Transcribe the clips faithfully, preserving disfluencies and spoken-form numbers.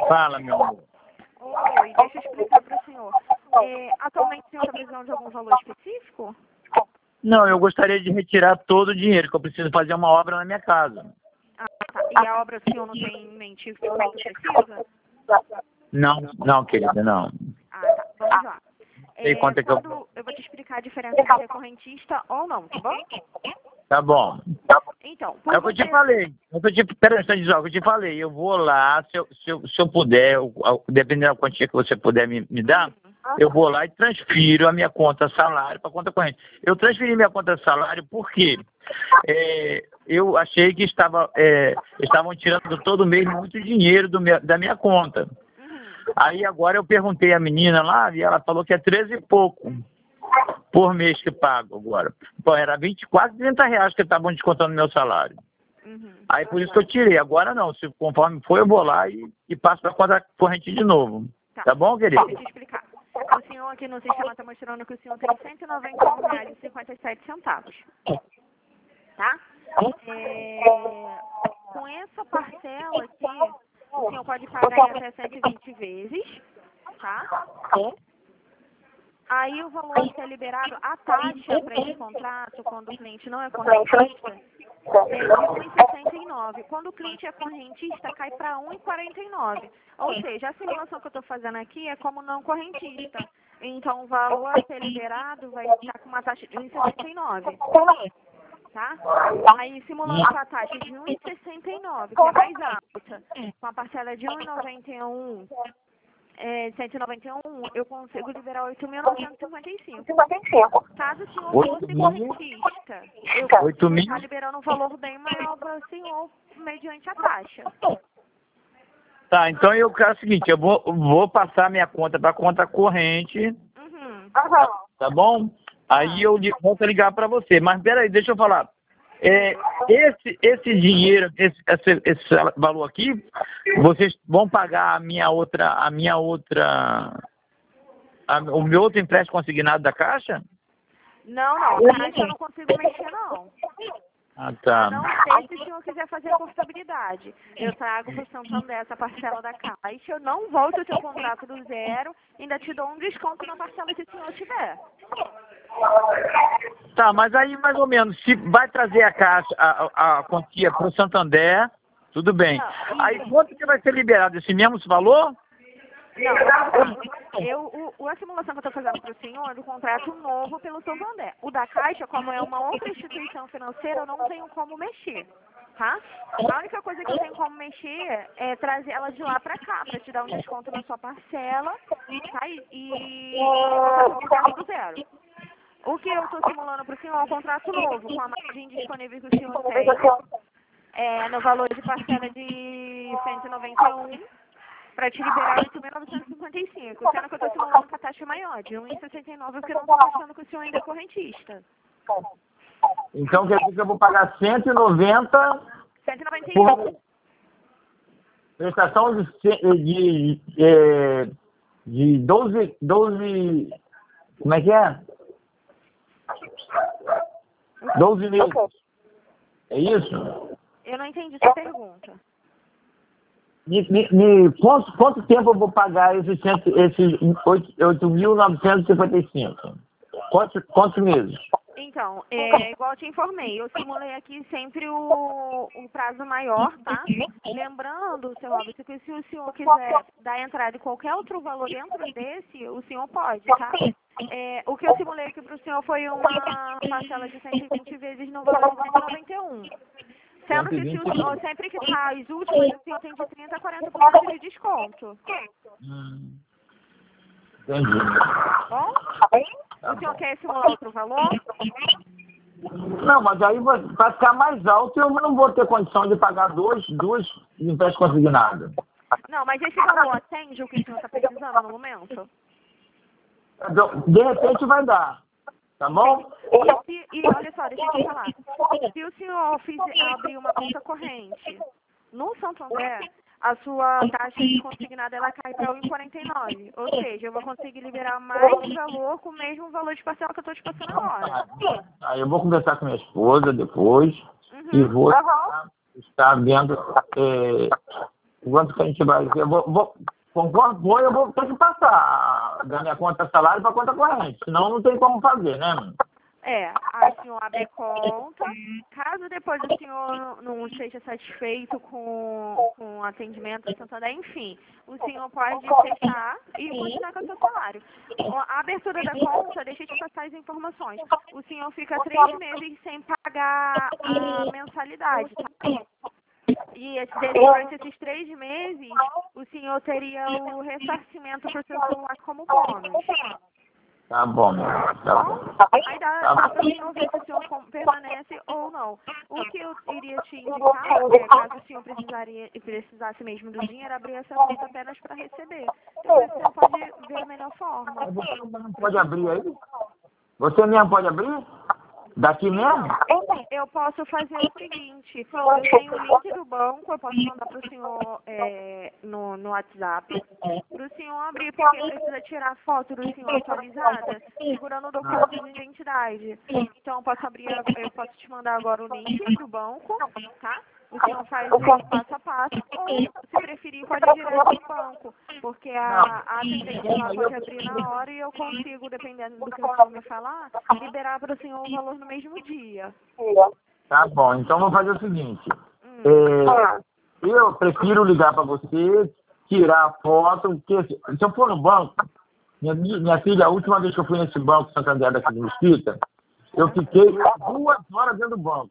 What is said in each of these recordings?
Fala, meu amor. Oi, deixa eu explicar para o senhor. É, atualmente o senhor está precisando de algum valor específico? Não, eu gostaria de retirar todo o dinheiro, que eu preciso fazer uma obra na minha casa. Ah, tá. E a obra o senhor não tem em mente o quanto precisa? Não, não, querida, não. Ah, tá. Vamos lá. Sei É, quanto é que eu... quando eu vou te explicar a diferença entre ser correntista ou não, tá bom? Tá bom. Então, por É o que eu te você... falei. É o que eu te... Pera aí, só, é o que eu te falei. Eu vou lá, se eu, se eu, se eu puder, eu- eu- dependendo da quantia que você puder me, me dar, eu vou lá e transfiro a minha conta salário para a conta corrente. Eu transferi minha conta salário porque é, eu achei que estava, é, estavam tirando todo mês muito dinheiro do meu, da minha conta. Uhum. Aí agora eu perguntei à menina lá e ela falou que é treze e pouco por mês que pago agora. Pô, era vinte, quase trinta reais que estavam descontando meu salário. Uhum. Aí por isso que eu tirei. Agora não, se conforme for eu vou lá e, e passo para conta corrente de novo. Tá. Tá bom, querido? Deixa eu te explicar. O senhor aqui no sistema está mostrando que o senhor tem cento e noventa e um reais e cinquenta e sete centavos. Tá? É, com essa parcela aqui, o senhor pode pagar em até cento e vinte vezes, tá? Aí o valor que é liberado, a taxa para esse contrato, quando o cliente não é correntista, é de um vírgula sessenta e nove. Quando o cliente é correntista, cai para um vírgula quarenta e nove. Ou seja, a simulação que eu estou fazendo aqui é como não correntista. Então o valor a ser liberado vai estar com uma taxa de um vírgula sessenta e nove. Tá? Aí simulando com a taxa de um vírgula sessenta e nove, que é mais alta, com a parcela de um vírgula noventa e um, é, cento e noventa e um, eu consigo liberar oito mil novecentos e cinquenta e cinco. Caso o senhor Oito fosse mil? correntista, eu Oito consigo mil? estar liberando um valor bem maior para o senhor, mediante a taxa. Tá, então eu quero o seguinte, eu vou, vou passar minha conta para conta corrente, Uhum. tá bom? Aí eu li- volto a ligar para você. Mas peraí, deixa eu falar. É, esse, esse dinheiro, esse, esse, esse valor aqui, vocês vão pagar a minha outra, a minha outra, a- o meu outro empréstimo consignado da Caixa? Não, não, taxa eu não consigo mexer, não. Ah, A tá. não ser se o senhor quiser fazer a portabilidade. Eu trago para o Santander essa parcela da Caixa, eu não volto o seu contrato do zero, ainda te dou um desconto na parcela que o senhor tiver. Tá, mas aí mais ou menos, se vai trazer a Caixa, a, a, a quantia para o Santander, tudo bem. Aí quanto que vai ser liberado? Esse mesmo valor? Não, eu, o, a simulação que eu estou fazendo para o senhor é do contrato novo pelo Santander. O da Caixa, como é uma outra instituição financeira, eu não tenho como mexer, tá? A única coisa que eu tenho como mexer é trazer ela de lá para cá, para te dar um desconto na sua parcela, tá? E, e você voltar do zero. O que eu estou simulando para o senhor é um contrato novo, com a margem disponível que o senhor tem, é, no valor de parcela de cento e noventa e um, para te liberar oito mil novecentos e cinquenta e cinco, sendo que eu estou simulando com a taxa maior, de um vírgula sessenta e nove, porque eu não estou achando que o senhor ainda é correntista. Então quer dizer que eu vou pagar cento e noventa cento e noventa e por um. prestação de, ce- de, é, de doze, doze, como é que é? doze mil. É isso? Eu não entendi sua pergunta. Me, me, me- quanto, quanto tempo eu vou pagar esses, cento, esses oito mil novecentos e cinquenta e cinco? Quantos, quantos meses? Então, é, igual eu te informei, eu simulei aqui sempre o, o prazo maior, tá? Lembrando, seu Robson, que se o senhor quiser dar entrada em qualquer outro valor dentro desse, o senhor pode, tá? É, o que eu simulei aqui para o senhor foi uma parcela de cento e vinte vezes no valor de cento e noventa e um. Sendo que se o senhor sempre quitar as últimas, o senhor tem de trinta a quarenta por cento de desconto. Hum, entendi. Bom? O senhor quer simular outro valor? Não, mas aí vai vai ficar mais alto e eu não vou ter condição de pagar dois, duas emprestas consignadas. Não, mas esse valor atende o que o senhor está precisando no momento? De repente vai dar, tá bom? E, se, e olha só, deixa eu te falar. Se o senhor fizer, abrir uma conta corrente no Santander, a sua taxa de consignada ela cai para um vírgula quarenta e nove. Ou seja, eu vou conseguir liberar mais valor com o mesmo valor de parcela que eu estou te passando agora. Aí eu vou conversar com minha esposa depois e Uhum. vou estar, estar vendo é, Quanto que a gente vai... Eu vou, vou, conforme for, eu vou ter que passar da minha conta salário para conta corrente. Senão não tem como fazer, né? É, aí o senhor abre conta. Caso depois o senhor não esteja satisfeito com, com o atendimento do Santander, enfim, o senhor pode fechar e continuar com o seu salário. A abertura da conta, deixa eu te passar as informações. O senhor fica três meses sem pagar a mensalidade, tá? E esse, durante esses três meses, o senhor teria o ressarcimento para o seu celular como bônus. Tá bom, meu. Tá bom. Aí dá, dá para o senhor ver se o senhor permanece ou não. O que eu iria te indicar é, caso o senhor precisaria, precisasse mesmo do dinheiro, abrir essa conta apenas para receber. Depois o senhor pode ver a melhor forma. Você não pode abrir aí? Você mesmo pode abrir? Daqui mesmo? Eu posso fazer o seguinte, eu tenho o link do banco, eu posso mandar para o senhor é, no, no WhatsApp, para o senhor abrir, porque precisa tirar a foto do senhor atualizada, segurando o documento de identidade. Então, eu posso abrir, eu posso te mandar agora o link do banco, tá? O senhor faz o passo a passo, ou, se preferir, pode ir direto no banco, porque a, a atendente lá pode abrir na hora e eu consigo, dependendo do que o senhor me falar, liberar para o senhor o valor no mesmo dia. Tá bom, então vou fazer o seguinte. Hum. É, eu prefiro ligar para você, tirar a foto, porque se eu for no banco, minha, minha filha, a última vez que eu fui nesse banco Santander daqui do Mesquita, eu fiquei duas horas dentro do banco.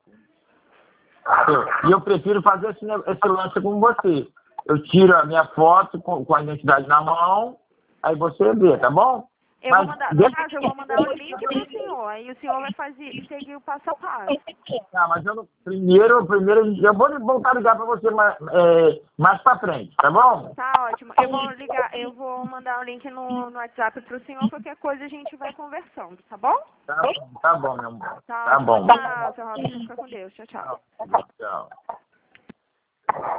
E eu prefiro fazer esse, esse lance com você. Eu tiro a minha foto com, com a identidade na mão, aí você vê, tá bom? Eu vou mandar, no caso, eu vou mandar o link para o senhor, aí o senhor vai fazer, seguir o passo a passo. Tá, mas eu não, primeiro, primeiro, eu vou voltar a ligar para você mais, é, mais para frente, tá bom? Tá ótimo. Eu vou ligar, eu vou mandar o link no, no WhatsApp para o senhor, qualquer coisa a gente vai conversando, tá bom? Tá bom, tá bom, meu amor. Tá, Tá bom. Tchau, seu Robson, fica com Deus. Tchau, tchau. Tchau.